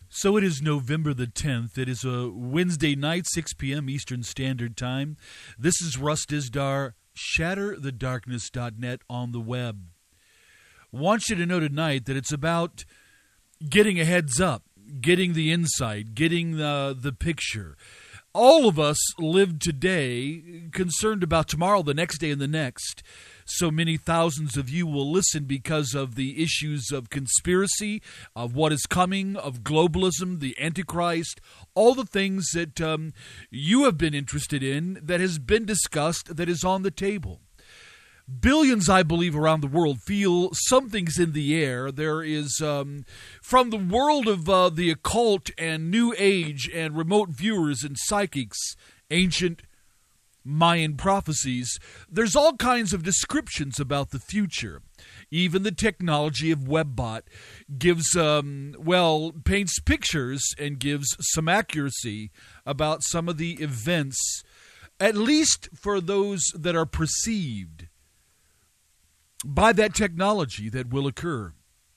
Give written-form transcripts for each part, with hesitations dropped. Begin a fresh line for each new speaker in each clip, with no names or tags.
So it is November the 10th. It is a Wednesday night, 6 p.m. Eastern Standard Time. This is Russ Dizdar, shatterthedarkness.net on the web. Want you to know tonight that it's about getting a heads up, getting the insight, getting the picture. All of us live today concerned about tomorrow, the next day, and the next. So many thousands of you will listen because of the issues of conspiracy, of what is coming, of globalism, the Antichrist, all the things that you have been interested in, that has been discussed, that is on the table. Billions, I believe, around the world feel something's in the air. There is, from the world of the occult and New Age and remote viewers and psychics, ancient Mayan prophecies, there's all kinds of descriptions about the future. Even the technology of WebBot gives, paints pictures and gives some accuracy about some of the events, at least for those that are perceived by that technology that will occur.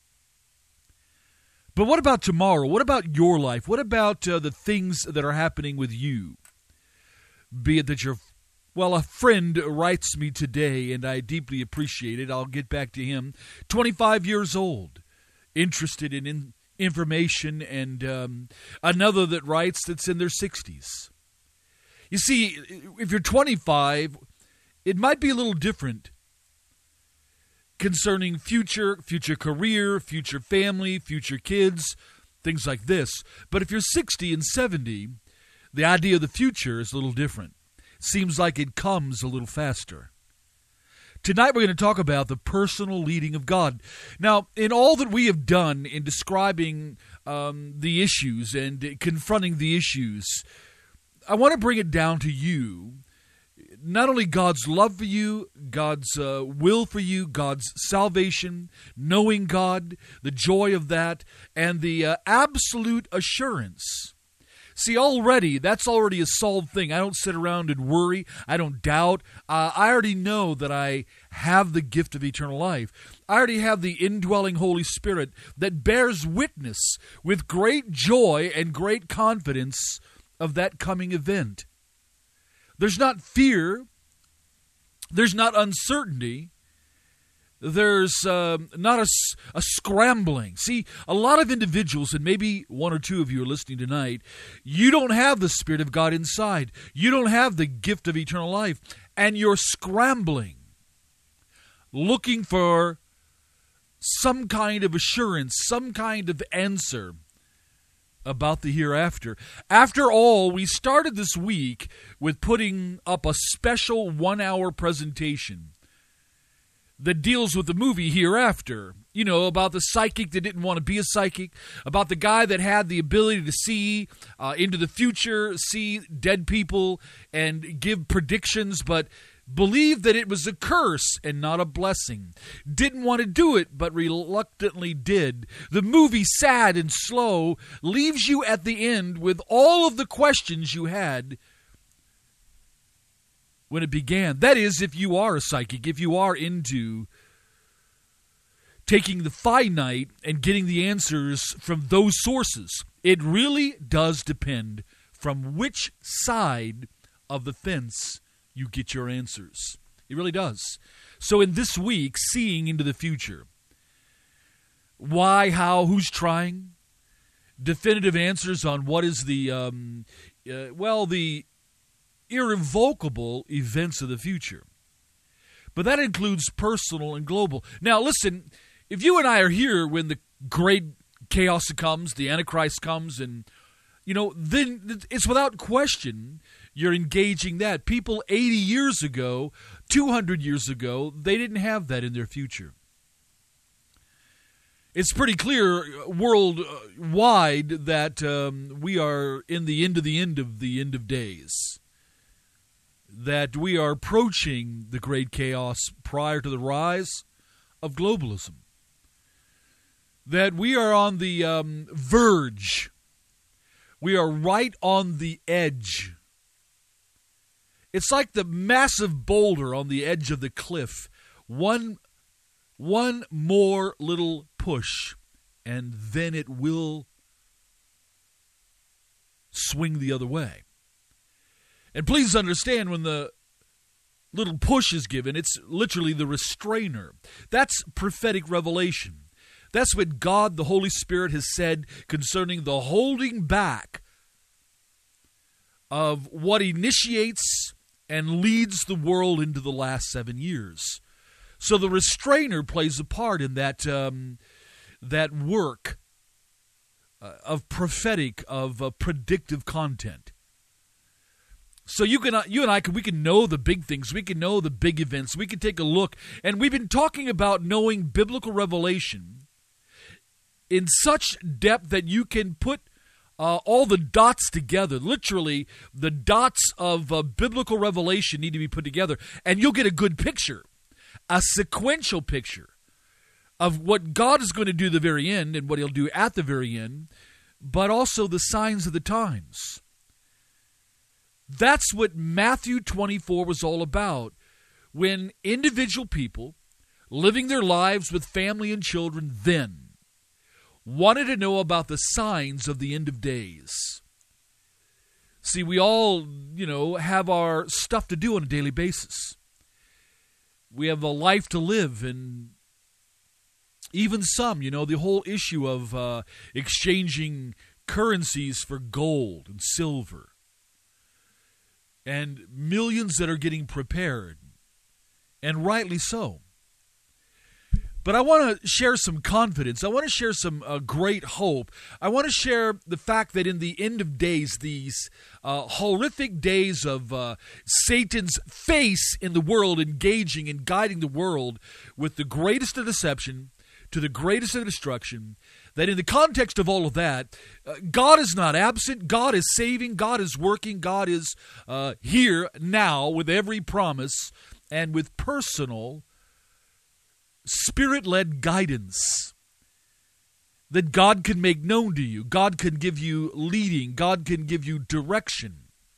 But what about tomorrow? What about your life? What about the things that are happening with you? Be it that a friend writes me today, and I deeply appreciate it. I'll get back to him. 25 years old, interested in information, and another that writes that's in their 60s. You see, if you're 25, it might be a little different concerning future career, future family, future kids, things like this. But if you're 60 and 70, the idea of the future is a little different. Seems like it comes a little faster. Tonight we're going to talk about the personal leading of God. Now, in all that we have done in describing the issues and confronting the issues, I want to bring it down to you. Not only God's love for you, God's will for you, God's salvation, knowing God, the joy of that, and the absolute assurance. See, that's already a solved thing. I don't sit around and worry. I don't doubt. I already know that I have the gift of eternal life. I already have the indwelling Holy Spirit that bears witness with great joy and great confidence of that coming event. There's not fear, there's not uncertainty, there's not a scrambling. See, a lot of individuals, and maybe one or two of you are listening tonight, you don't have the Spirit of God inside. You don't have the gift of eternal life, and you're scrambling, looking for some kind of assurance, some kind of answer about the hereafter. After all, we started this week with putting up a special 1-hour presentation that deals with the movie Hereafter. You know, about the psychic that didn't want to be a psychic, about the guy that had the ability to see into the future, see dead people, and give predictions, but believed that it was a curse and not a blessing. Didn't want to do it, but reluctantly did. The movie, sad and slow, leaves you at the end with all of the questions you had when it began. That is, if you are a psychic, if you are into taking the finite and getting the answers from those sources. It really does depend from which side of the fence you get your answers. It really does. So in this week, seeing into the future, why, how, who's trying, definitive answers on what is the irrevocable events of the future. But that includes personal and global. Now listen, if you and I are here when the great chaos comes, the Antichrist comes, and then it's without question you're engaging that. People 80 years ago, 200 years ago, they didn't have that in their future. It's pretty clear worldwide that we are in the end of the end of the end of days. That we are approaching the great chaos prior to the rise of globalism. That we are on the verge. We are right on the edge. It's like the massive boulder on the edge of the cliff. One more little push, and then it will swing the other way. And please understand, when the little push is given, it's literally the restrainer. That's prophetic revelation. That's what God, the Holy Spirit, has said concerning the holding back of what initiates and leads the world into the last 7 years. So the restrainer plays a part in that that work of prophetic, of predictive content. So you and I we can know the big things. We can know the big events. We can take a look. And we've been talking about knowing biblical revelation in such depth that you can put all the dots together. Literally, the dots of biblical revelation need to be put together, and you'll get a good picture, a sequential picture of what God is going to do at the very end and what He'll do at the very end, but also the signs of the times. That's what Matthew 24 was all about, when individual people living their lives with family and children then wanted to know about the signs of the end of days. See, we all, have our stuff to do on a daily basis. We have a life to live, and even some, the whole issue of exchanging currencies for gold and silver, and millions that are getting prepared, and rightly so. But I want to share some confidence. I want to share some great hope. I want to share the fact that in the end of days, these horrific days of Satan's face in the world, engaging and guiding the world with the greatest of deception to the greatest of destruction, that in the context of all of that, God is not absent. God is saving. God is working. God is here now with every promise and with personal Spirit-led guidance that God can make known to you. God can give you leading. God can give you direction.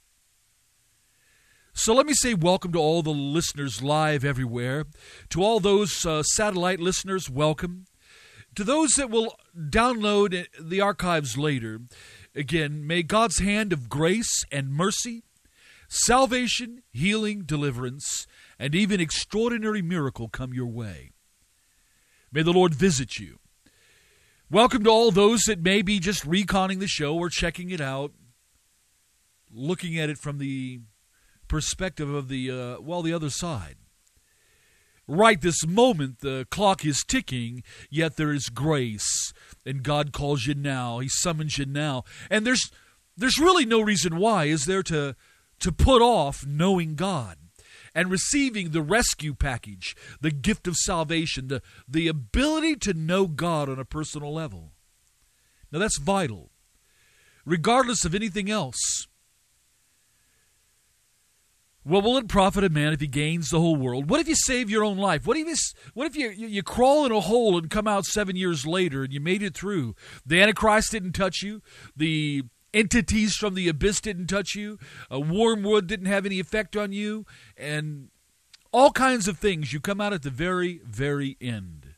So let me say welcome to all the listeners live everywhere. To all those satellite listeners, welcome. To those that will download the archives later, again, may God's hand of grace and mercy, salvation, healing, deliverance, and even extraordinary miracle come your way. May the Lord visit you. Welcome to all those that may be just reconning the show or checking it out, looking at it from the perspective of the other side. Right this moment, the clock is ticking, yet there is grace, and God calls you now. He summons you now. And there's really no reason why, is there, to put off knowing God and receiving the rescue package, the gift of salvation, the ability to know God on a personal level. Now that's vital, regardless of anything else. What will it profit a man if he gains the whole world? What if you save your own life? What if you crawl in a hole and come out 7 years later and you made it through? The Antichrist didn't touch you. The entities from the abyss didn't touch you. A wormwood didn't have any effect on you. And all kinds of things. You come out at the very, very end.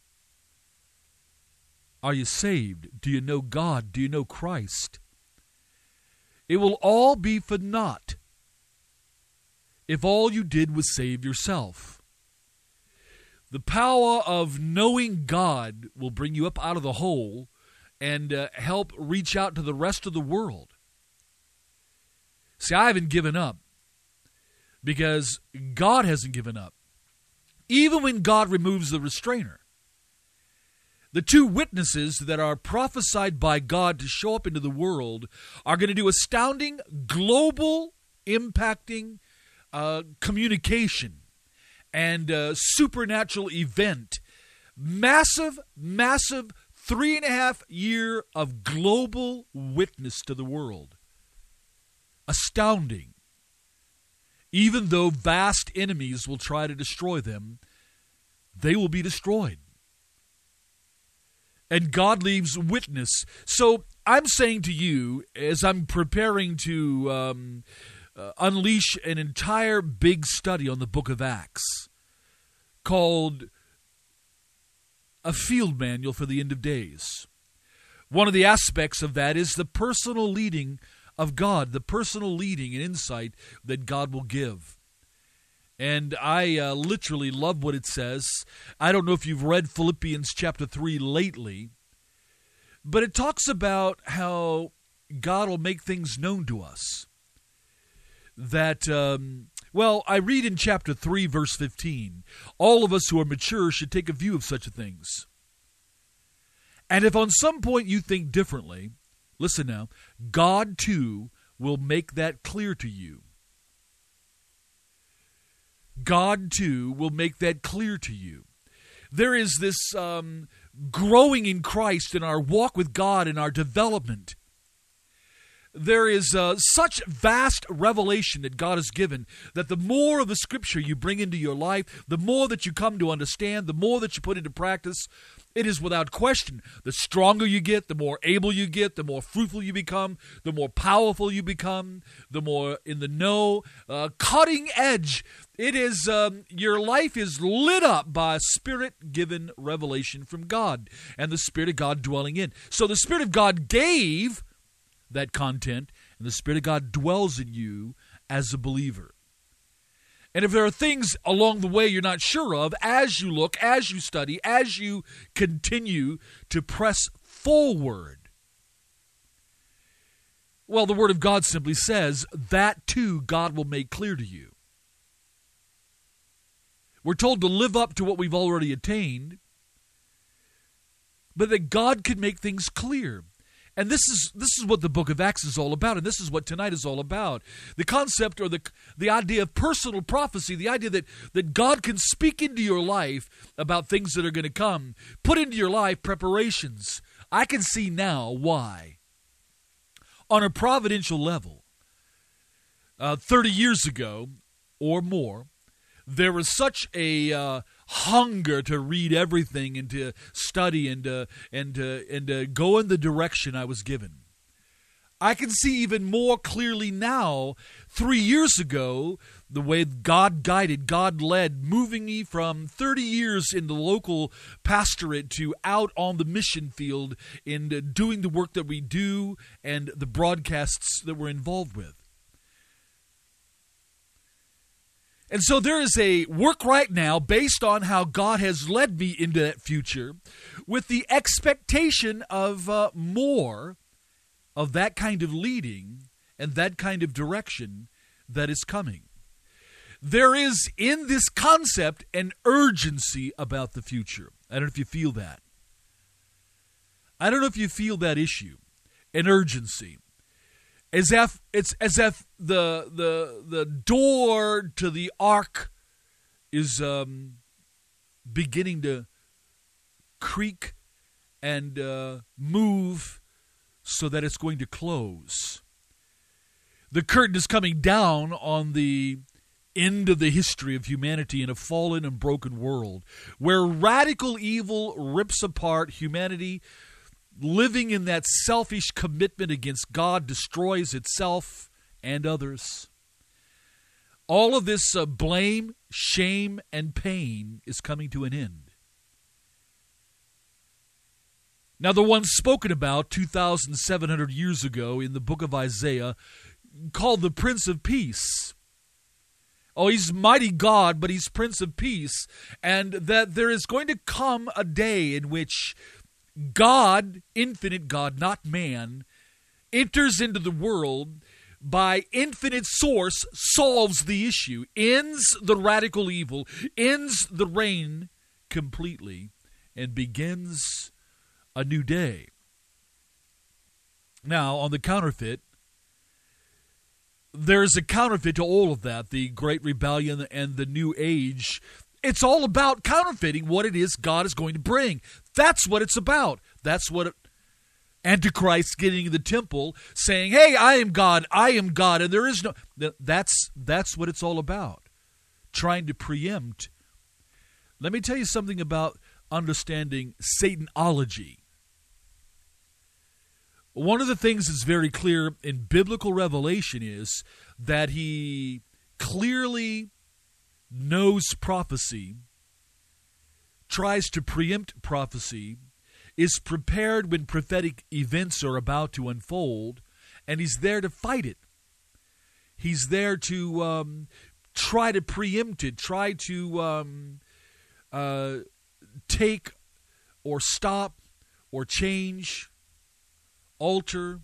Are you saved? Do you know God? Do you know Christ? It will all be for naught if all you did was save yourself. The power of knowing God will bring you up out of the hole and help reach out to the rest of the world. See, I haven't given up because God hasn't given up. Even when God removes the restrainer, the two witnesses that are prophesied by God to show up into the world are going to do astounding, global, impacting communication and supernatural event. Massive 3.5 year of global witness to the world. Astounding. Even though vast enemies will try to destroy them, they will be destroyed. And God leaves witness. So I'm saying to you, as I'm preparing to unleash an entire big study on the book of Acts called A Field Manual for the End of Days. One of the aspects of that is the personal leading of God, the personal leading and insight that God will give. And I literally love what it says. I don't know if you've read Philippians chapter 3 lately, but it talks about how God will make things known to us. That, I read in chapter 3, verse 15, all of us who are mature should take a view of such things. And if on some point you think differently, listen now, God too will make that clear to you. God too will make that clear to you. There is this growing in Christ in our walk with God, in our development. There is such vast revelation that God has given that the more of the Scripture you bring into your life, the more that you come to understand, the more that you put into practice, it is without question. The stronger you get, the more able you get, the more fruitful you become, the more powerful you become, the more in the know, cutting edge. It is, your life is lit up by Spirit-given revelation from God and the Spirit of God dwelling in. So the Spirit of God gave that content, and the Spirit of God dwells in you as a believer. And if there are things along the way you're not sure of, as you look, as you study, as you continue to press forward, well, the Word of God simply says that too God will make clear to you. We're told to live up to what we've already attained, but that God can make things clear. And this is what the book of Acts is all about, and this is what tonight is all about. The concept or the idea of personal prophecy, the idea that God can speak into your life about things that are going to come, put into your life preparations. I can see now why. On a providential level, 30 years ago or more, there was such a hunger to read everything and to study and to go in the direction I was given. I can see even more clearly now, 3 years ago, the way God guided, God led, moving me from 30 years in the local pastorate to out on the mission field in doing the work that we do and the broadcasts that we're involved with. And so there is a work right now based on how God has led me into that future with the expectation of more of that kind of leading and that kind of direction that is coming. There is in this concept an urgency about the future. I don't know if you feel that. I don't know if you feel that issue, an urgency. It's as if the door to the ark is beginning to creak and move so that it's going to close. The curtain is coming down on the end of the history of humanity in a fallen and broken world where radical evil rips apart humanity. Living in that selfish commitment against God destroys itself and others. All of this blame, shame, and pain is coming to an end. Now, the one spoken about 2,700 years ago in the book of Isaiah, called the Prince of Peace. Oh, he's mighty God, but he's Prince of Peace. And that there is going to come a day in which God, infinite God, not man, enters into the world by infinite source, solves the issue, ends the radical evil, ends the reign completely, and begins a new day. Now, on the counterfeit, there's a counterfeit to all of that, the Great Rebellion and the New Age. It's all about counterfeiting what it is God is going to bring. That's what it's about. That's what Antichrist getting in the temple saying, hey, I am God, and there is no... That's what it's all about. Trying to preempt. Let me tell you something about understanding Satanology. One of the things that's very clear in biblical revelation is that he clearly knows prophecy, tries to preempt prophecy, is prepared when prophetic events are about to unfold, and he's there to fight it. He's there to try to preempt it, try to take or stop or change, alter.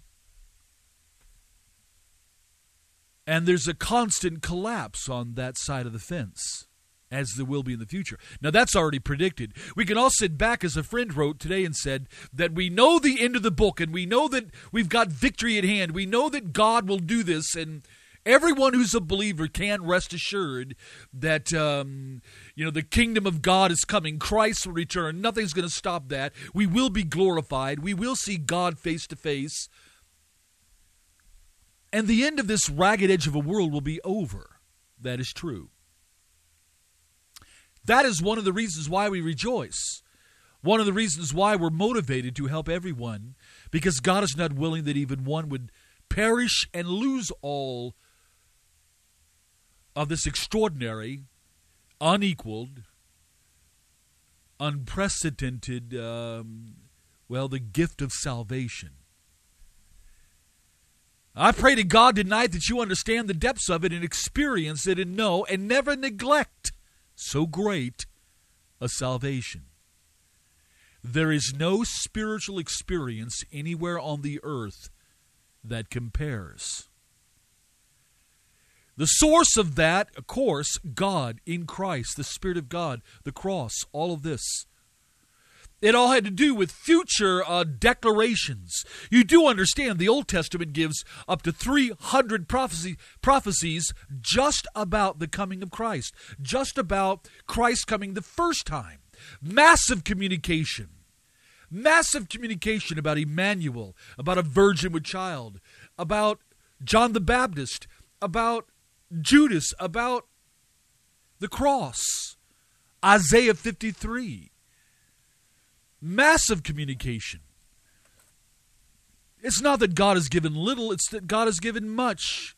And there's a constant collapse on that side of the fence, as there will be in the future. Now, that's already predicted. We can all sit back, as a friend wrote today and said, that we know the end of the book, and we know that we've got victory at hand. We know that God will do this, and everyone who's a believer can rest assured that, the kingdom of God is coming. Christ will return. Nothing's going to stop that. We will be glorified. We will see God face to face. And the end of this ragged edge of a world will be over. That is true. That is one of the reasons why we rejoice. One of the reasons why we're motivated to help everyone, because God is not willing that even one would perish and lose all of this extraordinary, unequaled, unprecedented, the gift of salvation. I pray to God tonight that you understand the depths of it and experience it and know and never neglect so great a salvation. There is no spiritual experience anywhere on the earth that compares. The source of that, of course, God in Christ, the Spirit of God, the cross, all of this. It all had to do with future declarations. You do understand the Old Testament gives up to 300 prophecies just about the coming of Christ, just about Christ coming the first time. Massive communication about Emmanuel, about a virgin with child, about John the Baptist, about Judas, about the cross, Isaiah 53. Massive communication. It's not that God has given little, it's that God has given much.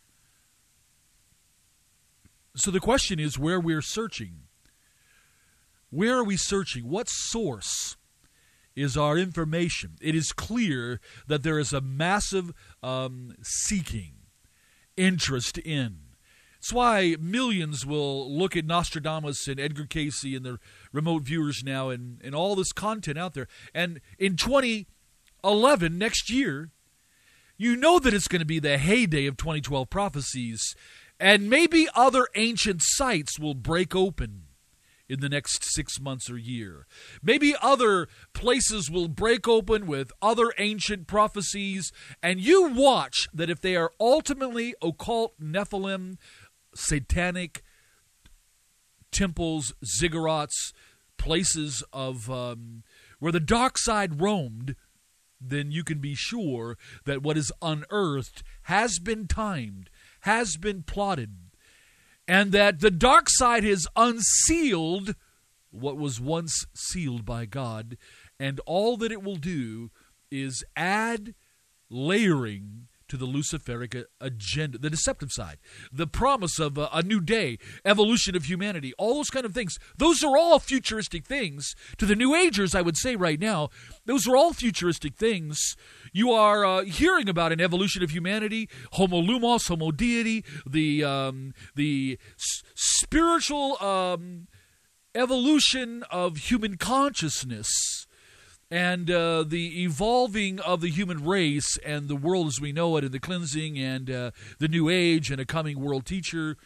So the question is where we're searching. Where are we searching? What source is our information? It is clear that there is a massive seeking, interest in. That's why millions will look at Nostradamus and Edgar Cayce and the remote viewers now and all this content out there. And in 2011, next year, you know that it's going to be the heyday of 2012 prophecies. And maybe other ancient sites will break open in the next 6 months or year. Maybe other places will break open with other ancient prophecies. And you watch that if they are ultimately occult, Nephilim, satanic temples, ziggurats, places of where the dark side roamed, then you can be sure that what is unearthed has been timed, has been plotted, and that the dark side has unsealed what was once sealed by God, and all that it will do is add layering to the Luciferic agenda, the deceptive side, the promise of a new day, evolution of humanity, all those kind of things. Those are all futuristic things. To the New Agers, I would say right now, those are all futuristic things. You are hearing about an evolution of humanity, homo lumos, homo deity, the spiritual evolution of human consciousness, and the evolving of the human race and the world as we know it, and the cleansing and the new age and a coming world teacher.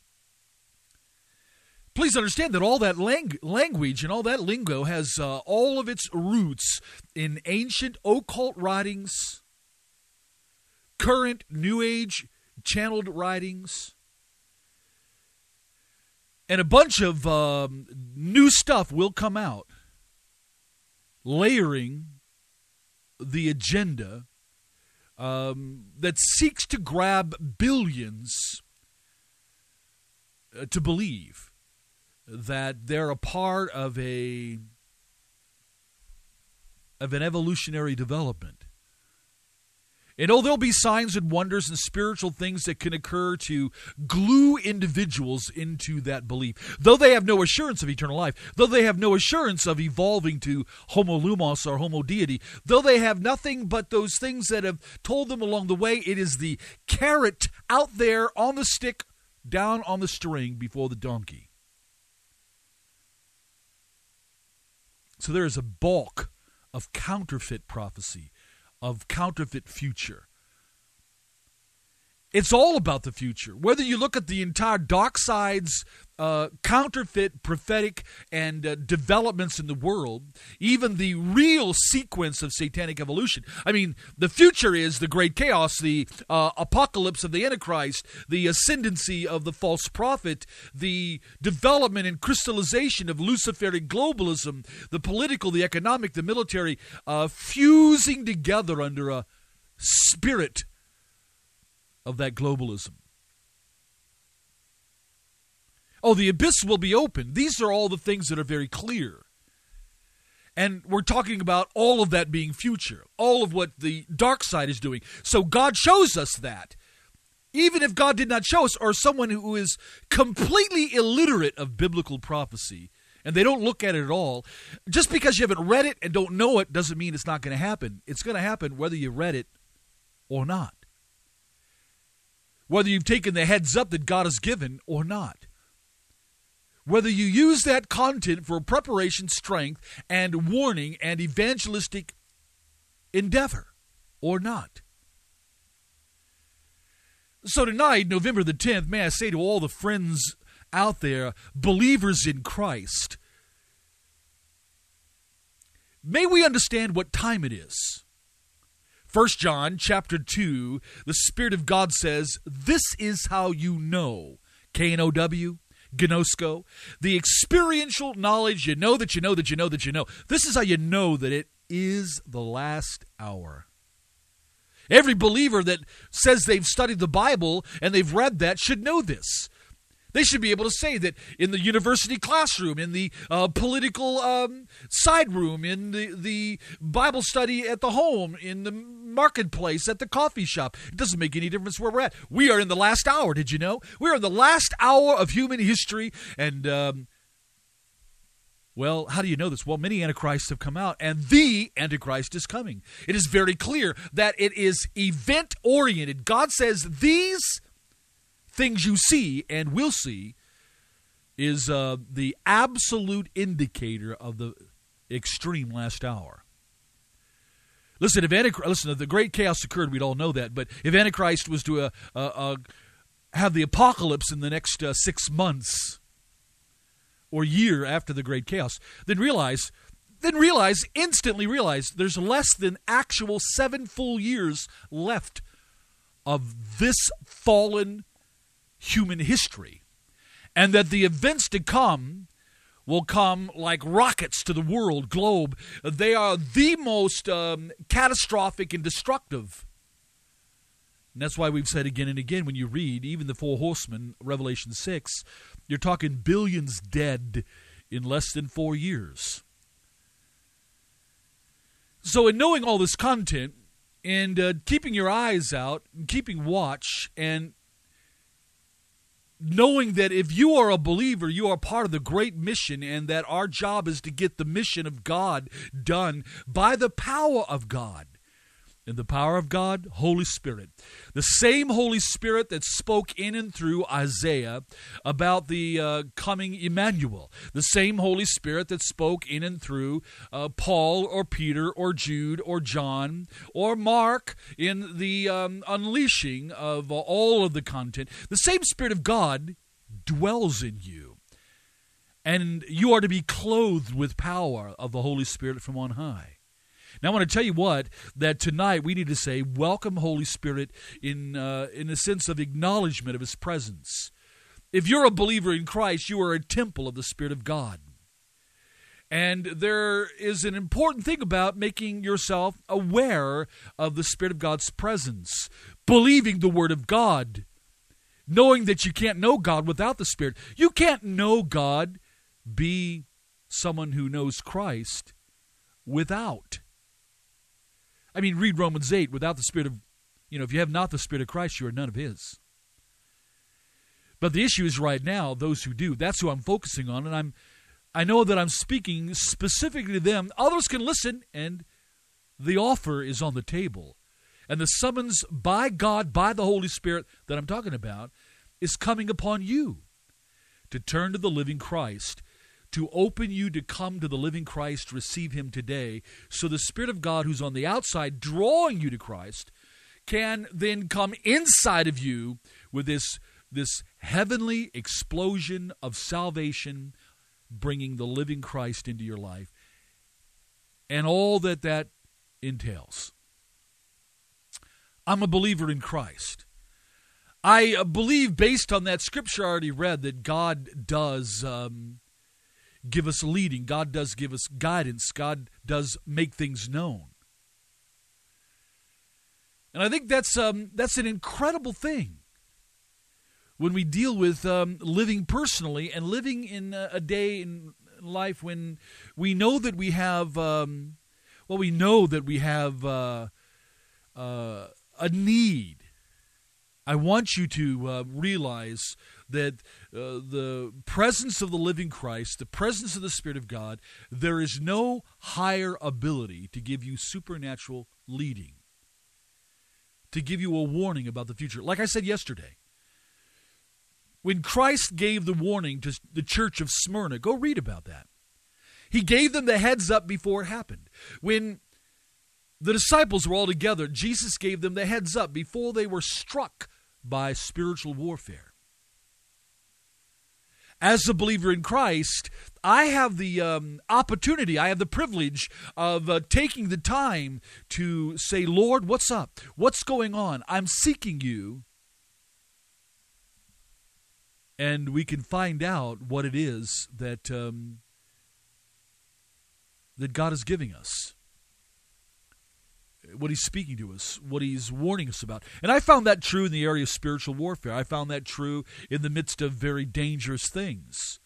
Please understand that all that language and all that lingo has all of its roots in ancient occult writings, current new age channeled writings, and a bunch of new stuff will come out, layering the agenda that seeks to grab billions to believe that they're a part of an evolutionary development. And there'll be signs and wonders and spiritual things that can occur to glue individuals into that belief. Though they have no assurance of eternal life, though they have no assurance of evolving to homo lumos or homo deity, though they have nothing but those things that have told them along the way, it is the carrot out there on the stick, down on the string before the donkey. So there is a bulk of counterfeit prophecy, of counterfeit future. It's all about the future. Whether you look at the entire dark side's counterfeit, prophetic, and developments in the world, even the real sequence of satanic evolution. I mean, the future is the great chaos, the apocalypse of the Antichrist, the ascendancy of the false prophet, the development and crystallization of Luciferic globalism, the political, the economic, the military, fusing together under a spirit of that globalism. Oh, the abyss will be open. These are all the things that are very clear. And we're talking about all of that being future, all of what the dark side is doing. So God shows us that. Even if God did not show us, or someone who is completely illiterate of biblical prophecy, and they don't look at it at all, just because you haven't read it and don't know it doesn't mean it's not going to happen. It's going to happen whether you read it or not. Whether you've taken the heads up that God has given or not. Whether you use that content for preparation, strength, and warning and evangelistic endeavor or not. So tonight, November the 10th, may I say to all the friends out there, believers in Christ, may we understand what time it is. 1 John chapter 2, the Spirit of God says, this is how you know, K-N-O-W, gnosko, the experiential knowledge, you know that you know that you know that you know. This is how you know that it is the last hour. Every believer that says they've studied the Bible and they've read that should know this. They should be able to say that in the university classroom, in the political side room, in the Bible study at the home, in the marketplace, at the coffee shop. It doesn't make any difference where we're at. We are in the last hour, did you know? We are in the last hour of human history. And, well, how do you know this? Well, many antichrists have come out, and the Antichrist is coming. It is very clear that it is event-oriented. God says these things you see and will see is the absolute indicator of the extreme last hour. Listen, if the great chaos occurred, we'd all know that. But if Antichrist was to have the apocalypse in the next 6 months or year after the great chaos, instantly realize there's less than actual 7 full years left of this fallen human history, and that the events to come will come like rockets to the world globe. They are the most catastrophic and destructive. And that's why we've said again and again, when you read even the four horsemen, Revelation 6, you're talking billions dead in less than 4 years. So in knowing all this content and keeping your eyes out and keeping watch and knowing that if you are a believer, you are part of the great mission, and that our job is to get the mission of God done by the power of God. And the power of God, Holy Spirit. The same Holy Spirit that spoke in and through Isaiah about the coming Emmanuel. The same Holy Spirit that spoke in and through Paul or Peter or Jude or John or Mark in the unleashing of all of the content. The same Spirit of God dwells in you. And you are to be clothed with power of the Holy Spirit from on high. Now, I want to tell you that tonight we need to say, welcome, Holy Spirit, in a sense of acknowledgement of His presence. If you're a believer in Christ, you are a temple of the Spirit of God. And there is an important thing about making yourself aware of the Spirit of God's presence, believing the Word of God, knowing that you can't know God without the Spirit. You can't know God, be someone who knows Christ, without. I mean, read Romans 8. Without the Spirit of If you have not the Spirit of Christ, you are none of His. But the issue is right now, those who do. That's who I'm focusing on, and I know that I'm speaking specifically to them. Others can listen, and the offer is on the table. And the summons by God, by the Holy Spirit that I'm talking about, is coming upon you to turn to the living Christ, to open you to come to the living Christ, receive Him today, so the Spirit of God who's on the outside drawing you to Christ can then come inside of you with this heavenly explosion of salvation, bringing the living Christ into your life and all that entails. I'm a believer in Christ. I believe, based on that scripture I already read, that God does give us leading. God does give us guidance. God does make things known. And I think that's an incredible thing when we deal with living personally and living in a day in life when we know that we have, a need. I want you to realize that the presence of the living Christ, the presence of the Spirit of God, there is no higher ability to give you supernatural leading, to give you a warning about the future. Like I said yesterday, when Christ gave the warning to the church of Smyrna, go read about that. He gave them the heads up before it happened. When the disciples were all together, Jesus gave them the heads up before they were struck by spiritual warfare. As a believer in Christ, I have the opportunity, I have the privilege of taking the time to say, Lord, what's up? What's going on? I'm seeking you. And we can find out what it is that God is giving us, what He's speaking to us, what He's warning us about. And I found that true in the area of spiritual warfare. I found that true in the midst of very dangerous things.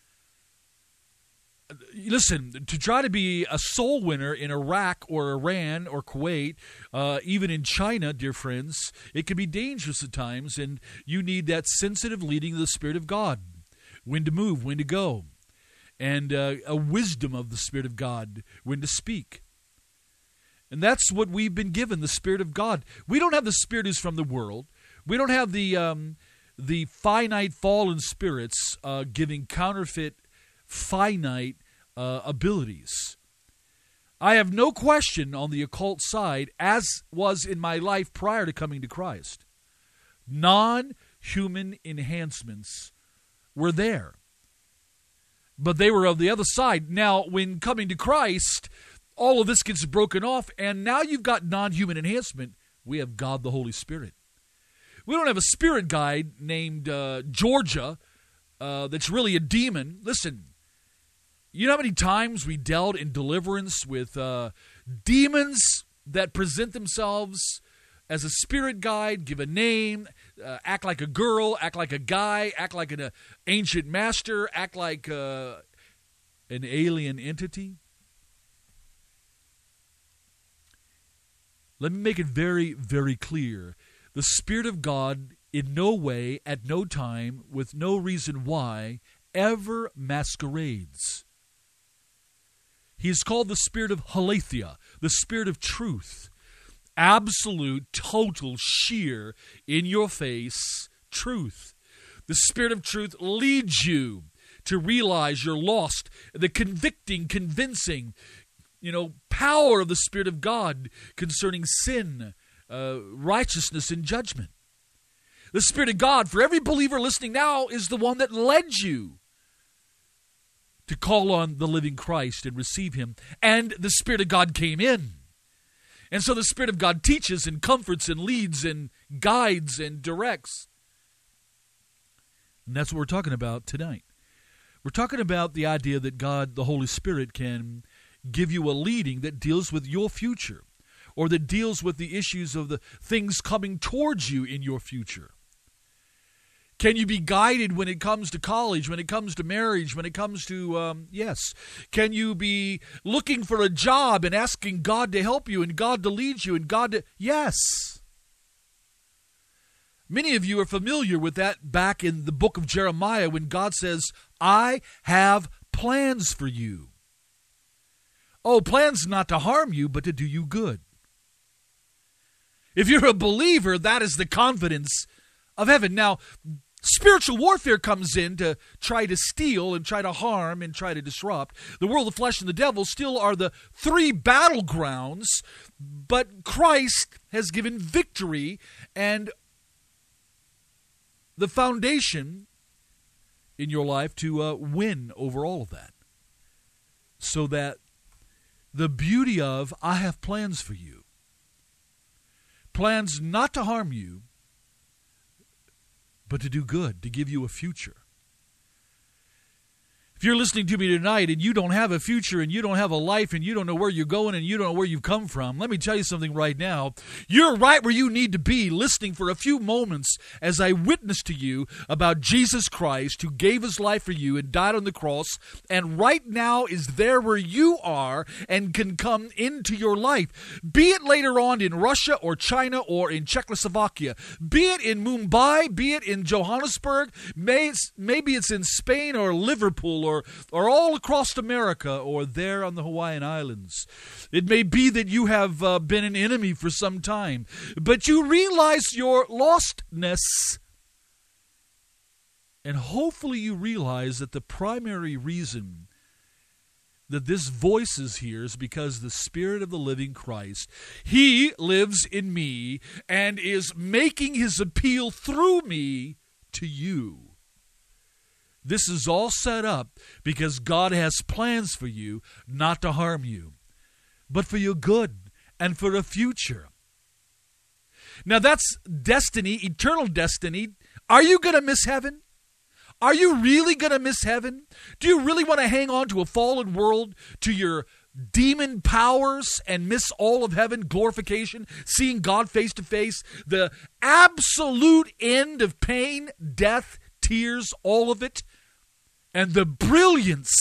Listen, to try to be a soul winner in Iraq or Iran or Kuwait, even in China, dear friends, it can be dangerous at times, and you need that sensitive leading of the Spirit of God, when to move, when to go, and a wisdom of the Spirit of God, when to speak. And that's what we've been given, the Spirit of God. We don't have the Spirit who's from the world. We don't have the finite fallen spirits giving counterfeit finite abilities. I have no question on the occult side, as was in my life prior to coming to Christ. Non-human enhancements were there. But they were of the other side. Now, when coming to Christ, all of this gets broken off, and now you've got non-human enhancement. We have God the Holy Spirit. We don't have a spirit guide named Georgia that's really a demon. Listen, you know how many times we dealt in deliverance with demons that present themselves as a spirit guide, give a name, act like a girl, act like a guy, act like an ancient master, act like an alien entity? Let me make it very, very clear. The Spirit of God in no way, at no time, with no reason why, ever masquerades. He is called the Spirit of Haletheia, the Spirit of truth. Absolute, total, sheer, in your face truth. The Spirit of truth leads you to realize you're lost. The convicting, convincing, power of the Spirit of God concerning sin, righteousness, and judgment. The Spirit of God, for every believer listening now, is the one that led you to call on the living Christ and receive Him. And the Spirit of God came in. And so the Spirit of God teaches and comforts and leads and guides and directs. And that's what we're talking about tonight. We're talking about the idea that God, the Holy Spirit, can give you a leading that deals with your future, or that deals with the issues of the things coming towards you in your future. Can you be guided when it comes to college, when it comes to marriage, when it comes to, yes. Can you be looking for a job and asking God to help you and God to lead you and God to, yes. Many of you are familiar with that back in the book of Jeremiah when God says, I have plans for you. Oh, plans not to harm you, but to do you good. If you're a believer, that is the confidence of heaven. Now, spiritual warfare comes in to try to steal and try to harm and try to disrupt. The world, the flesh, and the devil still are the three battlegrounds, but Christ has given victory and the foundation in your life to win over all of that. So that the beauty of, I have plans for you. Plans not to harm you, but to do good, to give you a future. If you're listening to me tonight and you don't have a future and you don't have a life and you don't know where you're going and you don't know where you've come from, let me tell you something right now. You're right where you need to be, listening for a few moments as I witness to you about Jesus Christ, who gave his life for you and died on the cross, and right now is there where you are and can come into your life. Be it later on in Russia or China or in Czechoslovakia, be it in Mumbai, be it in Johannesburg, maybe it's in Spain or Liverpool or all across America or there on the Hawaiian Islands. It may be that you have been an enemy for some time, but you realize your lostness, and hopefully you realize that the primary reason that this voice is here is because the Spirit of the living Christ, he lives in me and is making his appeal through me to you. This is all set up because God has plans for you, not to harm you, but for your good and for a future. Now that's destiny, eternal destiny. Are you going to miss heaven? Are you really going to miss heaven? Do you really want to hang on to a fallen world, to your demon powers, and miss all of heaven, glorification, seeing God face to face, the absolute end of pain, death, tears, all of it, and the brilliance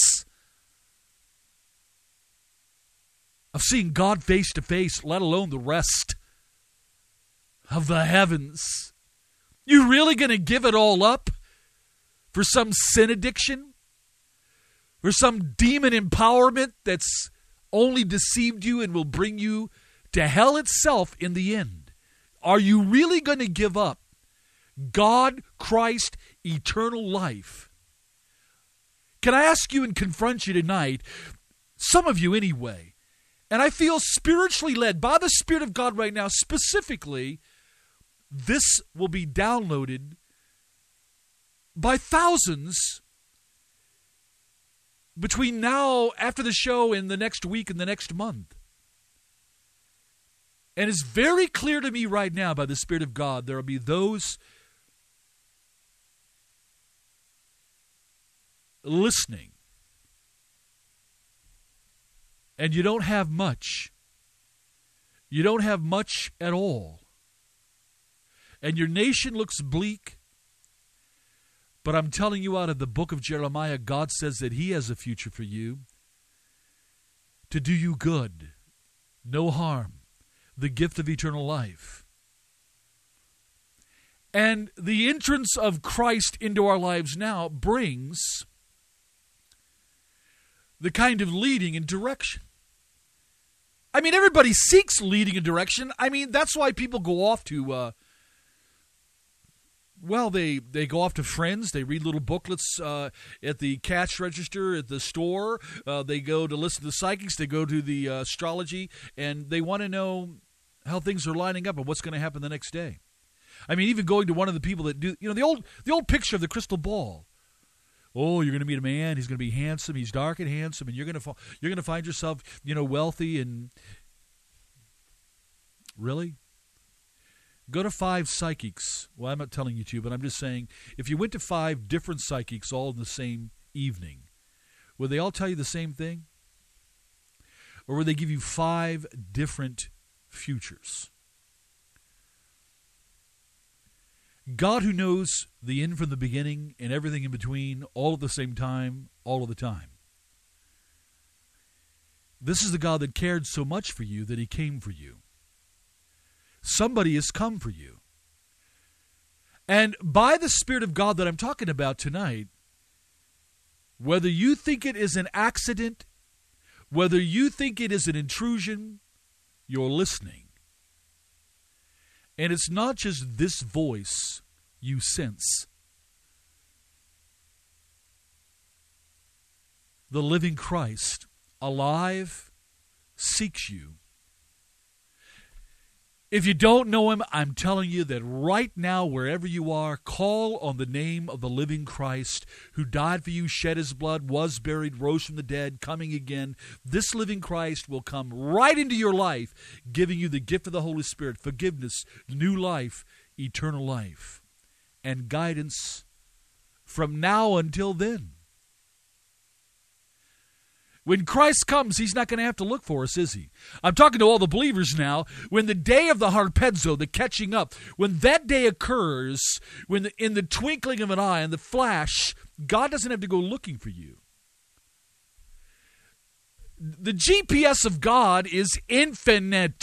of seeing God face to face, let alone the rest of the heavens? You really going to give it all up for some sin addiction? For some demon empowerment that's only deceived you and will bring you to hell itself in the end? Are you really going to give up God, Christ, eternal life? Can I ask you and confront you tonight, some of you anyway, and I feel spiritually led by the Spirit of God right now, specifically, this will be downloaded by thousands between now, after the show, and the next week and the next month. And it's very clear to me right now by the Spirit of God, there will be those listening, and you don't have much. You don't have much at all. And your nation looks bleak. But I'm telling you, out of the book of Jeremiah, God says that he has a future for you, to do you good, no harm, the gift of eternal life. And the entrance of Christ into our lives now brings the kind of leading and direction. I mean, everybody seeks leading and direction. I mean, that's why people go off to, they go off to friends. They read little booklets at the cash register at the store. They go to listen to psychics. They go to the astrology, and they want to know how things are lining up and what's going to happen the next day. I mean, even going to one of the people that do, the old picture of the crystal ball. Oh, you're going to meet a man. He's going to be handsome. He's dark and handsome, and you're going to find yourself, wealthy. And really, go to 5 psychics. Well, I'm not telling you to, but I'm just saying, if you went to 5 different psychics all in the same evening, would they all tell you the same thing, or would they give you 5 different futures? God, who knows the end from the beginning and everything in between, all at the same time, all of the time. This is the God that cared so much for you that he came for you. Somebody has come for you. And by the Spirit of God that I'm talking about tonight, whether you think it is an accident, whether you think it is an intrusion, you're listening. And it's not just this voice you sense. The living Christ, alive, seeks you. If you don't know him, I'm telling you that right now, wherever you are, call on the name of the living Christ who died for you, shed his blood, was buried, rose from the dead, coming again. This living Christ will come right into your life, giving you the gift of the Holy Spirit, forgiveness, new life, eternal life, and guidance from now until then. When Christ comes, he's not going to have to look for us, is he? I'm talking to all the believers now. When the day of the harpazo, the catching up, when that day occurs, when in the twinkling of an eye, in the flash, God doesn't have to go looking for you. The GPS of God is infinite.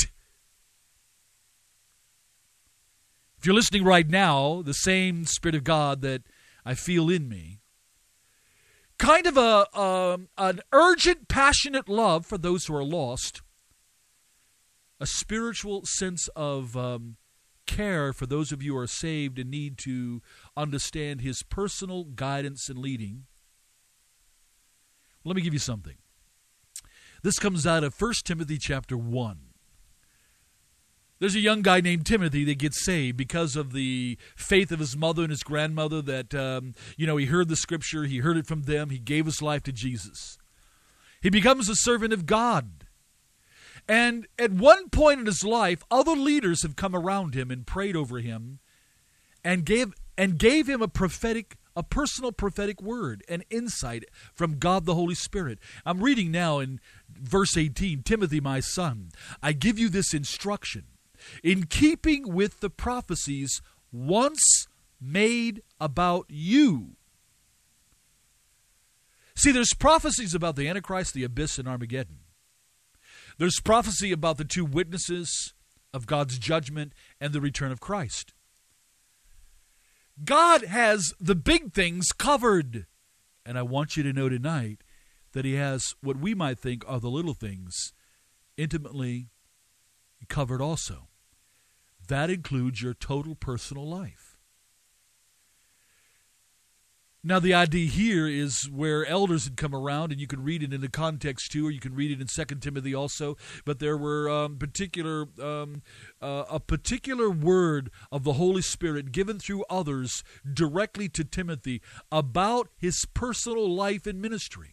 If you're listening right now, the same Spirit of God that I feel in me, kind of an urgent, passionate love for those who are lost, a spiritual sense of care for those of you who are saved and need to understand his personal guidance and leading. Let me give you something. This comes out of 1 Timothy chapter 1. There's a young guy named Timothy that gets saved because of the faith of his mother and his grandmother that, he heard the scripture, he heard it from them, he gave his life to Jesus. He becomes a servant of God. And at one point in his life, other leaders have come around him and prayed over him and gave him a personal prophetic word, an insight from God the Holy Spirit. I'm reading now in verse 18, Timothy, my son, I give you this instruction. In keeping with the prophecies once made about you. See, there's prophecies about the Antichrist, the abyss, and Armageddon. There's prophecy about the two witnesses of God's judgment and the return of Christ. God has the big things covered. And I want you to know tonight that he has what we might think are the little things intimately covered also. That includes your total personal life. Now, the idea here is where elders had come around, and you can read it in the context too, or you can read it in 2 Timothy also, but there were a particular word of the Holy Spirit given through others directly to Timothy about his personal life and ministry.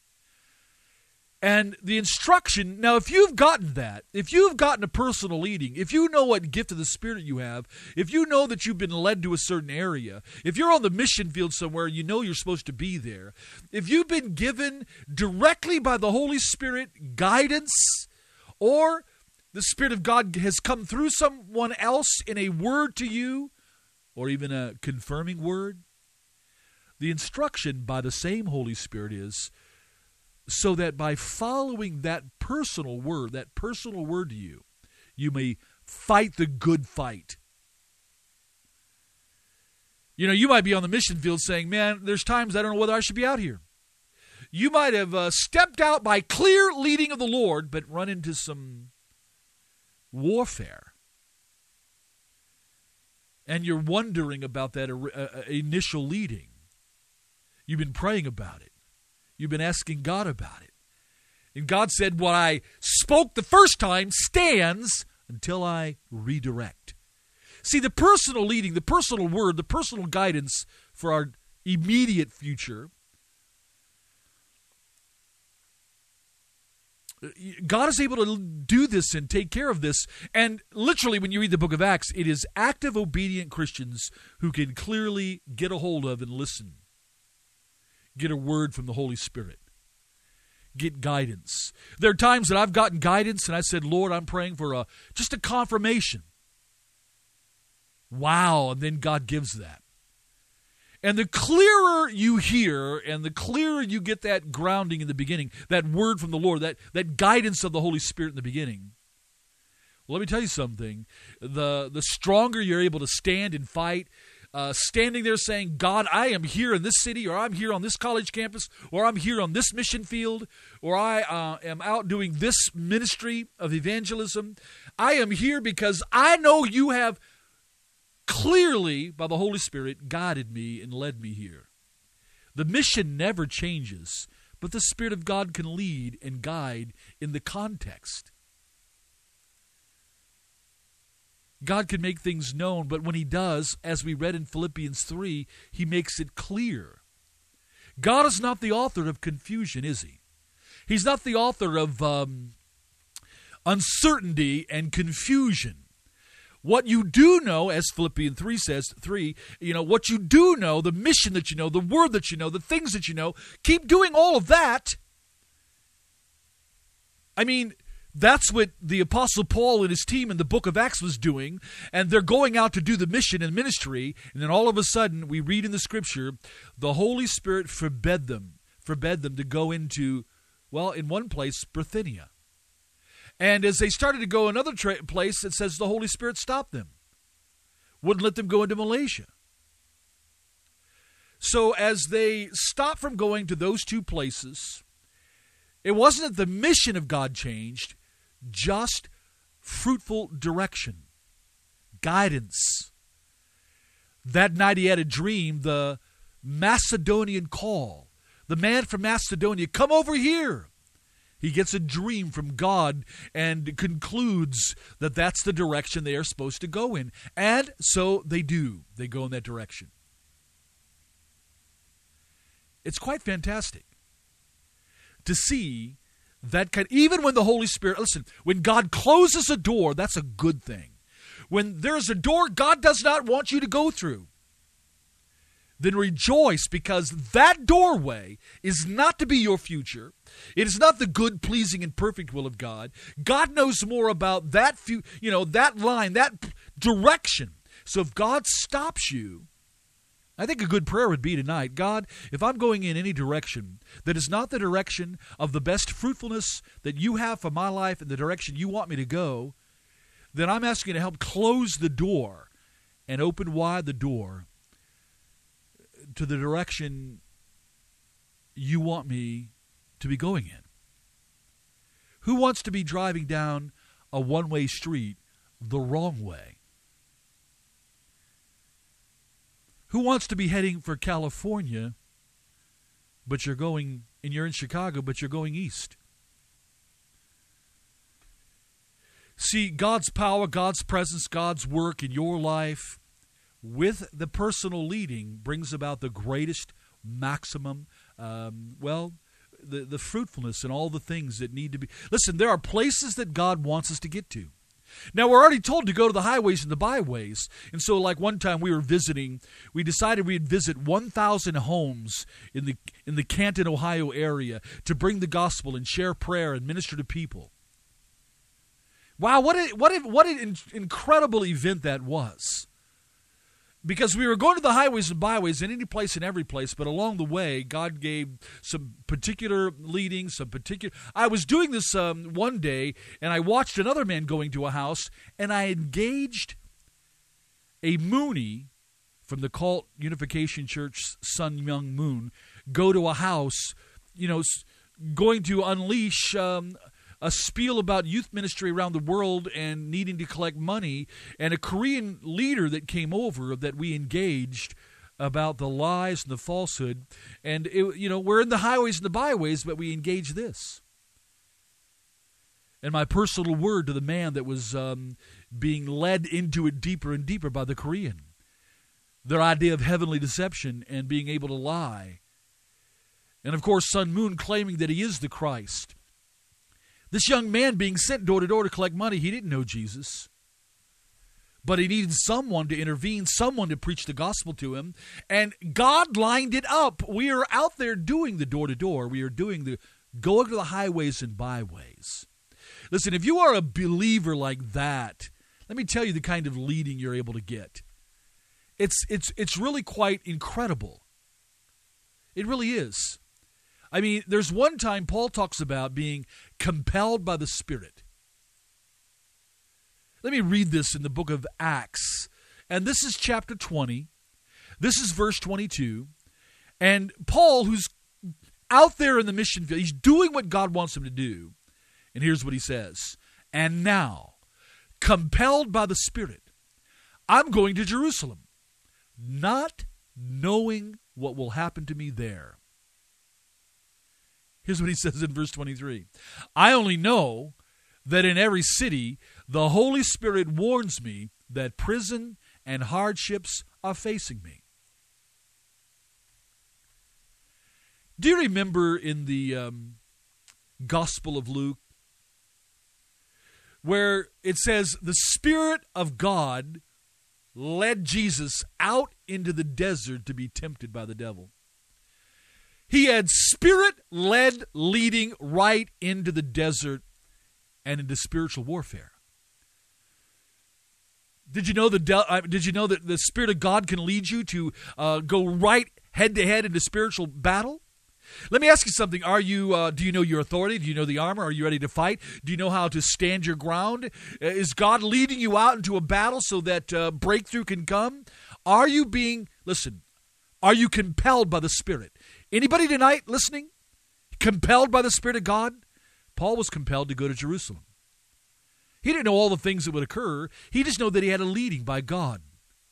And the instruction, now if you've gotten that, if you've gotten a personal leading, if you know what gift of the Spirit you have, if you know that you've been led to a certain area, if you're on the mission field somewhere, you know you're supposed to be there, if you've been given directly by the Holy Spirit guidance, or the Spirit of God has come through someone else in a word to you, or even a confirming word, the instruction by the same Holy Spirit is so that by following that personal word to you, you may fight the good fight. You know, you might be on the mission field saying, man, there's times I don't know whether I should be out here. You might have stepped out by clear leading of the Lord, but run into some warfare. And you're wondering about that initial leading. You've been praying about it. You've been asking God about it. And God said, what I spoke the first time stands until I redirect. See, the personal leading, the personal word, the personal guidance for our immediate future, God is able to do this and take care of this. And literally, when you read the book of Acts, it is active, obedient Christians who can clearly get a hold of and listen. Get a word from the Holy Spirit. Get guidance. There are times that I've gotten guidance and I said, Lord, I'm praying for just a confirmation. Wow, and then God gives that. And the clearer you hear and the clearer you get that grounding in the beginning, that word from the Lord, that guidance of the Holy Spirit in the beginning, well, let me tell you something. The stronger you're able to stand and fight, standing there saying, God, I am here in this city, or I'm here on this college campus, or I'm here on this mission field, or I am out doing this ministry of evangelism. I am here because I know you have clearly, by the Holy Spirit, guided me and led me here. The mission never changes, but the Spirit of God can lead and guide in the context. God can make things known, but when he does, as we read in Philippians 3, he makes it clear. God is not the author of confusion, is he? He's not the author of uncertainty and confusion. What you do know, as Philippians 3 says, what you do know, the mission that you know, the word that you know, the things that you know, keep doing all of that. I mean, that's what the Apostle Paul and his team in the book of Acts was doing, and they're going out to do the mission and ministry, and then all of a sudden, we read in the Scripture, the Holy Spirit forbade them to go into, well, in one place, Bithynia. And as they started to go another place, it says the Holy Spirit stopped them. Wouldn't let them go into Malaysia. So as they stopped from going to those two places, it wasn't that the mission of God changed, just fruitful direction, guidance. That night he had a dream, the Macedonian call. The man from Macedonia, come over here. He gets a dream from God and concludes that that's the direction they are supposed to go in. And so they do. They go in that direction. It's quite fantastic to see that even when the Holy Spirit, listen, when God closes a door, that's a good thing. When there's a door God does not want you to go through, then rejoice, because that doorway is not to be your future. It is not the good, pleasing, and perfect will of God. God knows more about that, that line, that direction. So if God stops you, I think a good prayer would be tonight, God, if I'm going in any direction that is not the direction of the best fruitfulness that you have for my life and the direction you want me to go, then I'm asking you to help close the door and open wide the door to the direction you want me to be going in. Who wants to be driving down a one-way street the wrong way? Who wants to be heading for California, but you're in Chicago, but you're going east? See, God's power, God's presence, God's work in your life with the personal leading brings about the greatest maximum, the fruitfulness and all the things that need to be. Listen, there are places that God wants us to get to. Now, we're already told to go to the highways and the byways. And so, like one time we were visiting, we decided we'd visit 1,000 homes in the Canton, Ohio area to bring the gospel and share prayer and minister to people. Wow, what an incredible event that was. Because we were going to the highways and byways in any place and every place, but along the way, God gave some particular leading, I was doing this one day, and I watched another man going to a house, and I engaged a Moonie from the Cult Unification Church, Sun Myung Moon, go to a house, going to unleash a spiel about youth ministry around the world and needing to collect money, and a Korean leader that came over that we engaged about the lies and the falsehood. And, we're in the highways and the byways, but we engaged this. And my personal word to the man that was being led into it deeper and deeper by the Korean. Their idea of heavenly deception and being able to lie. And, of course, Sun Moon claiming that he is the Christ. This young man being sent door to door to collect money, he didn't know Jesus. But he needed someone to intervene, someone to preach the gospel to him. And God lined it up. We are out there doing the door to door. We are doing the going to the highways and byways. Listen, if you are a believer like that, let me tell you the kind of leading you're able to get. It's really quite incredible. It really is. I mean, there's one time Paul talks about being compelled by the Spirit. Let me read this in the book of Acts. And this is chapter 20. This is verse 22. And Paul, who's out there in the mission field, he's doing what God wants him to do. And here's what he says. And now, compelled by the Spirit, I'm going to Jerusalem, not knowing what will happen to me there. Here's what he says in verse 23. I only know that in every city the Holy Spirit warns me that prison and hardships are facing me. Do you remember in the Gospel of Luke where it says the Spirit of God led Jesus out into the desert to be tempted by the devil? He had Spirit-led leading right into the desert and into spiritual warfare. Did you know that the Spirit of God can lead you to go right head-to-head into spiritual battle? Let me ask you something. Do you know your authority? Do you know the armor? Are you ready to fight? Do you know how to stand your ground? Is God leading you out into a battle so that breakthrough can come? Are you compelled by the Spirit? Anybody tonight listening? Compelled by the Spirit of God? Paul was compelled to go to Jerusalem. He didn't know all the things that would occur. He just knew that he had a leading by God.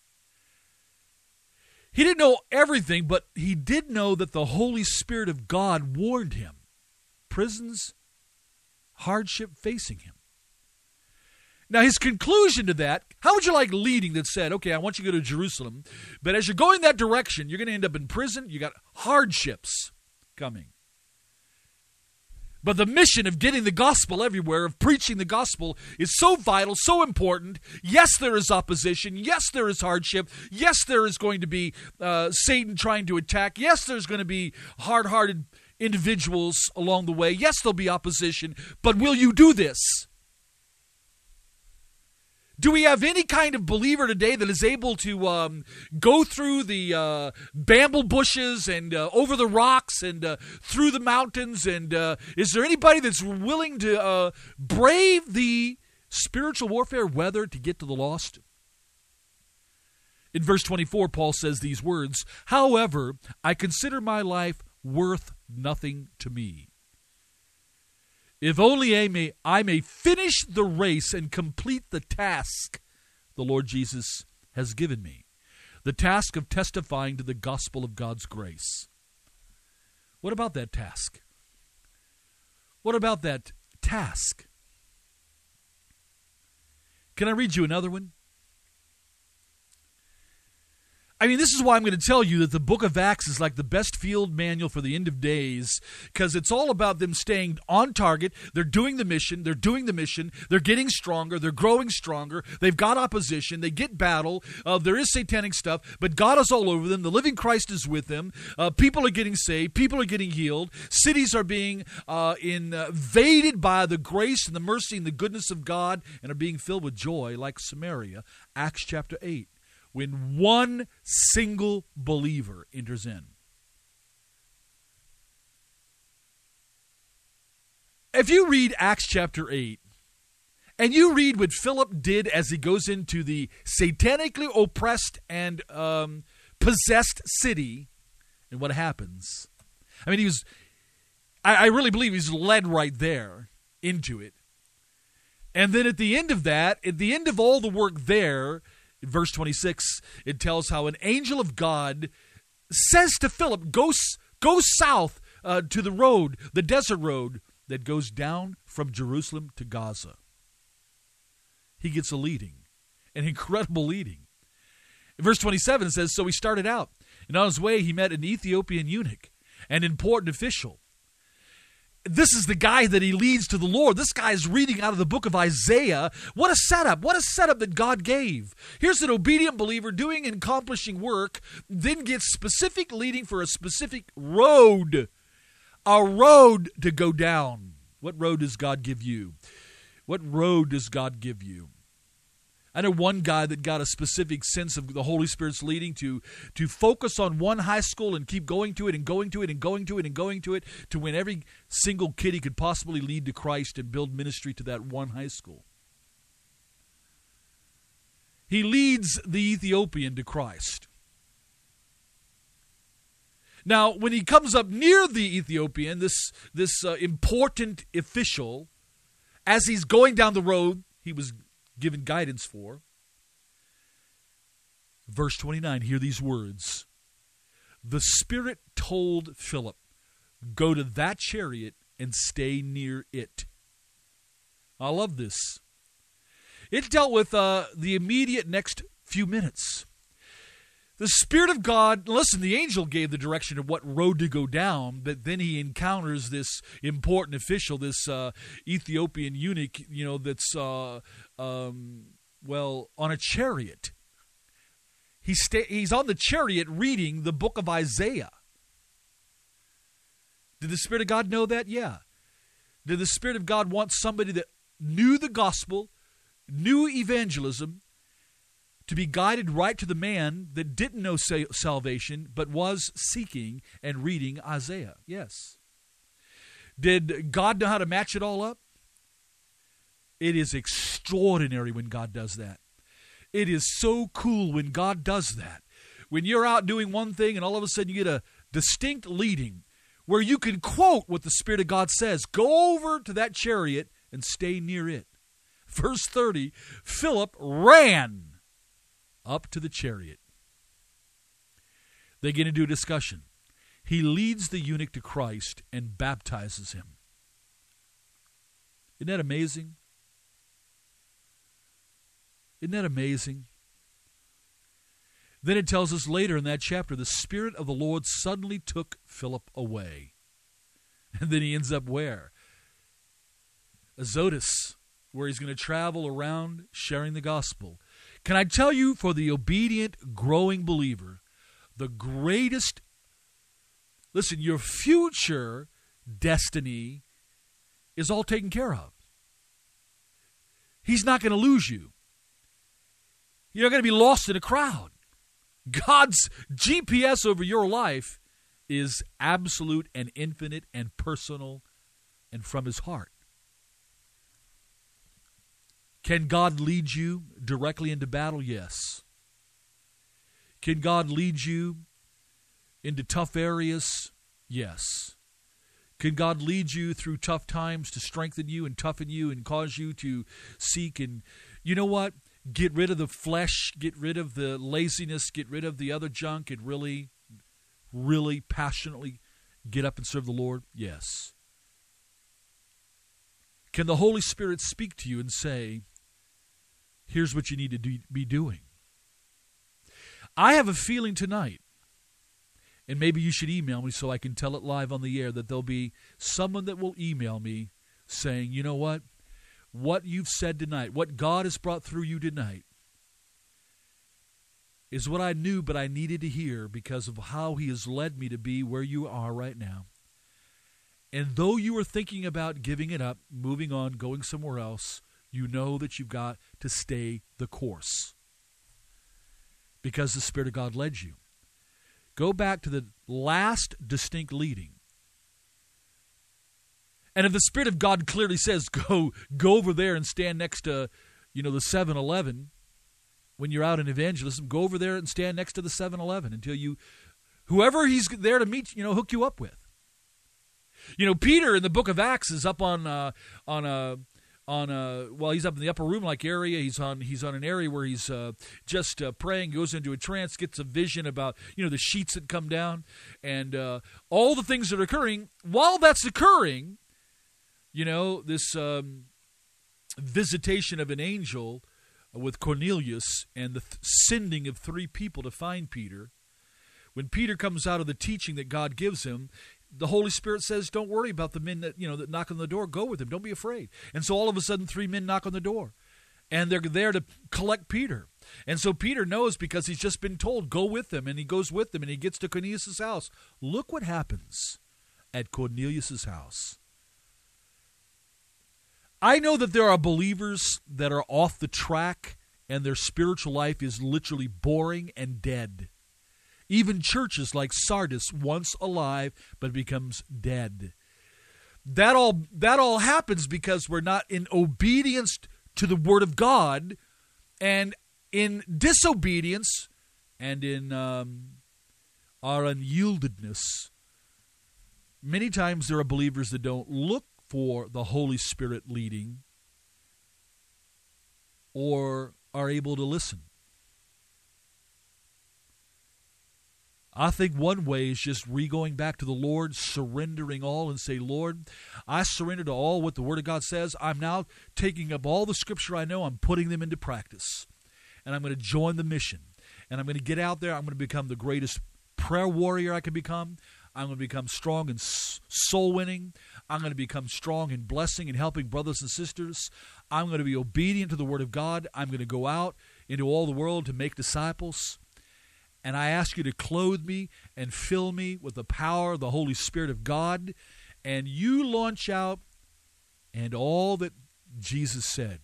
He didn't know everything, but he did know that the Holy Spirit of God warned him. Prisons, hardship facing him. Now, his conclusion to that, how would you like leading that said, okay, I want you to go to Jerusalem, but as you're going that direction, you're going to end up in prison. You got hardships coming. But the mission of getting the gospel everywhere, of preaching the gospel, is so vital, so important. Yes, there is opposition. Yes, there is hardship. Yes, there is going to be Satan trying to attack. Yes, there's going to be hard-hearted individuals along the way. Yes, there'll be opposition. But will you do this? Do we have any kind of believer today that is able to go through the bramble bushes and over the rocks and through the mountains? And is there anybody that's willing to brave the spiritual warfare weather to get to the lost? In verse 24, Paul says these words, however, I consider my life worth nothing to me. If only I may finish the race and complete the task the Lord Jesus has given me, the task of testifying to the gospel of God's grace. What about that task? What about that task? Can I read you another one? I mean, this is why I'm going to tell you that the book of Acts is like the best field manual for the end of days, because it's all about them staying on target. They're doing the mission. They're getting stronger. They're growing stronger. They've got opposition. They get battle. There is satanic stuff, but God is all over them. The living Christ is with them. People are getting saved. People are getting healed. Cities are being invaded by the grace and the mercy and the goodness of God and are being filled with joy like Samaria, Acts chapter 8. When one single believer enters in. If you read Acts chapter 8, and you read what Philip did as he goes into the satanically oppressed and possessed city, and what happens. I mean, I really believe he's led right there into it. And then at the end of that, at the end of all the work there, in verse 26, it tells how an angel of God says to Philip, go south to the road, the desert road that goes down from Jerusalem to Gaza. He gets a leading, an incredible leading. In verse 27 it says, so he started out, and on his way he met an Ethiopian eunuch, an important official. This is the guy that he leads to the Lord. This guy is reading out of the book of Isaiah. What a setup. What a setup that God gave. Here's an obedient believer doing and accomplishing work, then gets specific leading for a specific road. A road to go down. What road does God give you? What road does God give you? I know one guy that got a specific sense of the Holy Spirit's leading to focus on one high school and keep going to it and going to it and going to it and going to it to win every single kid he could possibly lead to Christ and build ministry to that one high school. He leads the Ethiopian to Christ. Now, when he comes up near the Ethiopian, this important official, as he's going down the road he was given guidance for, verse 29, hear these words. The Spirit told Philip, go to that chariot and stay near it. I love this. It dealt with the immediate next few minutes. The Spirit of God, listen, the angel gave the direction of what road to go down, but then he encounters this important official, this Ethiopian eunuch, that's, on a chariot. He's on the chariot reading the book of Isaiah. Did the Spirit of God know that? Yeah. Did the Spirit of God want somebody that knew the gospel, knew evangelism, to be guided right to the man that didn't know salvation, but was seeking and reading Isaiah? Yes. Did God know how to match it all up? It is extraordinary when God does that. It is so cool when God does that. When you're out doing one thing and all of a sudden you get a distinct leading where you can quote what the Spirit of God says. Go over to that chariot and stay near it. Verse 30, Philip ran up to the chariot. They get into a discussion. He leads the eunuch to Christ and baptizes him. Isn't that amazing? Isn't that amazing? Then it tells us later in that chapter, the Spirit of the Lord suddenly took Philip away. And then he ends up where? Azotus, where he's going to travel around sharing the gospel. Can I tell you, for the obedient, growing believer, the greatest, listen, your future destiny is all taken care of. He's not going to lose you. You're not going to be lost in a crowd. God's GPS over your life is absolute and infinite and personal and from his heart. Can God lead you directly into battle? Yes. Can God lead you into tough areas? Yes. Can God lead you through tough times to strengthen you and toughen you and cause you to seek and, you know what? Get rid of the flesh, get rid of the laziness, get rid of the other junk, and really, really passionately get up and serve the Lord? Yes. Can the Holy Spirit speak to you and say, here's what you need to be doing? I have a feeling tonight, and maybe you should email me so I can tell it live on the air, that there'll be someone that will email me saying, you know what? What you've said tonight, what God has brought through you tonight, is what I knew but I needed to hear because of how he has led me to be where you are right now. And though you are thinking about giving it up, moving on, going somewhere else, you know that you've got to stay the course because the Spirit of God led you. Go back to the last distinct leading. And if the Spirit of God clearly says, go over there and stand next to, the 7-Eleven, when you're out in evangelism, go over there and stand next to the 7-Eleven until whoever he's there to meet, hook you up with. Peter in the book of Acts is up he's up in the upper room-like area. He's on an area where he's just praying, goes into a trance, gets a vision about, the sheets that come down, and all the things that are occurring. While that's occurring, this visitation of an angel with Cornelius and the sending of 3 people to find Peter. When Peter comes out of the teaching that God gives him, the Holy Spirit says, don't worry about the men that knock on the door. Go with them. Don't be afraid. And so all of a sudden 3 men knock on the door. And they're there to collect Peter. And so Peter knows because he's just been told, go with them. And he goes with them and he gets to Cornelius' house. Look what happens at Cornelius' house. I know that there are believers that are off the track and their spiritual life is literally boring and dead. Even churches like Sardis, once alive, but becomes dead. That all happens because we're not in obedience to the Word of God, and in disobedience and in our unyieldedness. Many times there are believers that don't look for the Holy Spirit leading or are able to listen. I think one way is just going back to the Lord, surrendering all and say, Lord, I surrender to all what the Word of God says. I'm now taking up all the Scripture I know. I'm putting them into practice. And I'm going to join the mission. And I'm going to get out there. I'm going to become the greatest prayer warrior I can become. I'm going to become strong in soul winning. I'm going to become strong in blessing and helping brothers and sisters. I'm going to be obedient to the Word of God. I'm going to go out into all the world to make disciples. And I ask you to clothe me and fill me with the power of the Holy Spirit of God. And you launch out and all that Jesus said.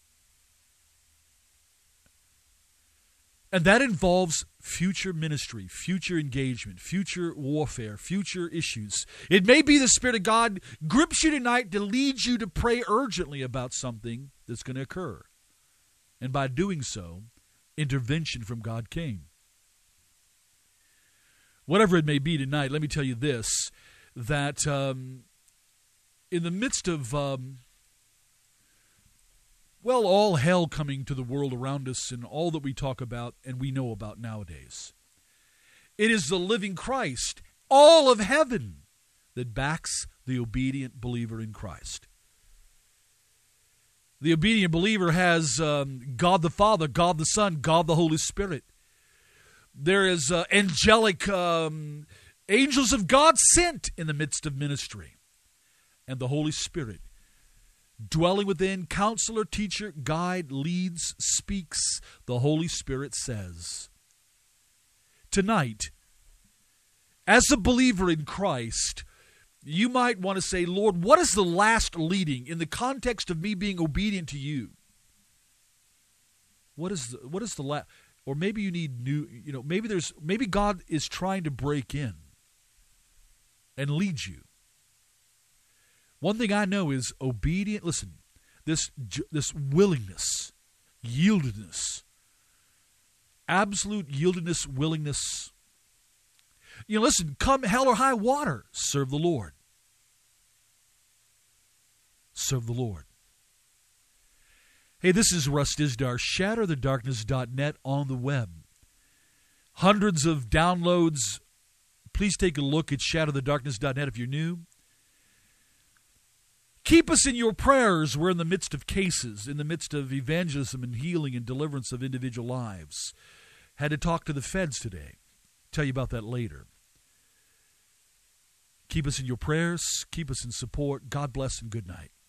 And that involves future ministry, future engagement, future warfare, future issues. It may be the Spirit of God grips you tonight to lead you to pray urgently about something that's going to occur. And by doing so, intervention from God came. Whatever it may be tonight, let me tell you this, that in the midst of, all hell coming to the world around us and all that we talk about and we know about nowadays, it is the living Christ, all of heaven, that backs the obedient believer in Christ. The obedient believer has God the Father, God the Son, God the Holy Spirit. There is angelic angels of God sent in the midst of ministry. And the Holy Spirit, dwelling within, counselor, teacher, guide, leads, speaks, the Holy Spirit says. Tonight, as a believer in Christ, you might want to say, Lord, what is the last leading in the context of me being obedient to you? What is the last? Or maybe you need new, maybe God is trying to break in and lead you. One thing I know is obedient, listen, this willingness, yieldedness, absolute yieldedness, willingness. Listen, come hell or high water, serve the Lord. Serve the Lord. Hey, this is Russ Dizdar, shatterthedarkness.net on the web. Hundreds of downloads. Please take a look at shatterthedarkness.net if you're new. Keep us in your prayers. We're in the midst of cases, in the midst of evangelism and healing and deliverance of individual lives. Had to talk to the feds today. Tell you about that later. Keep us in your prayers. Keep us in support. God bless and good night.